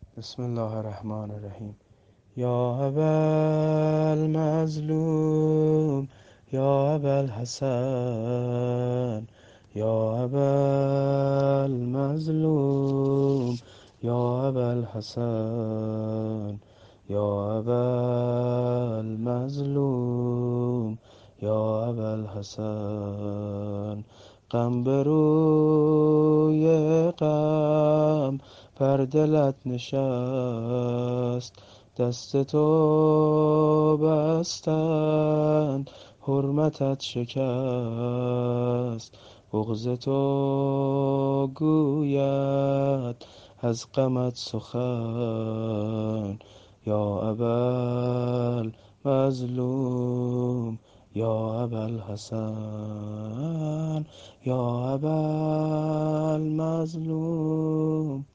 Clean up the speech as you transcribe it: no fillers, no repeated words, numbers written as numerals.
بسم الله الرحمن الرحیم. یا ابا المظلوم، یا ابا الحسن، یا ابا المظلوم، یا ابا الحسن، یا ابا المظلوم، یا ابا الحسن. غم بر روی غم بر دلت نشست، دست تو بستند حرمتت شکست. بغض تو گوید از غمت سخن، یا ابا المظلوم، یا ابا الحسن، یا ابا المظلوم.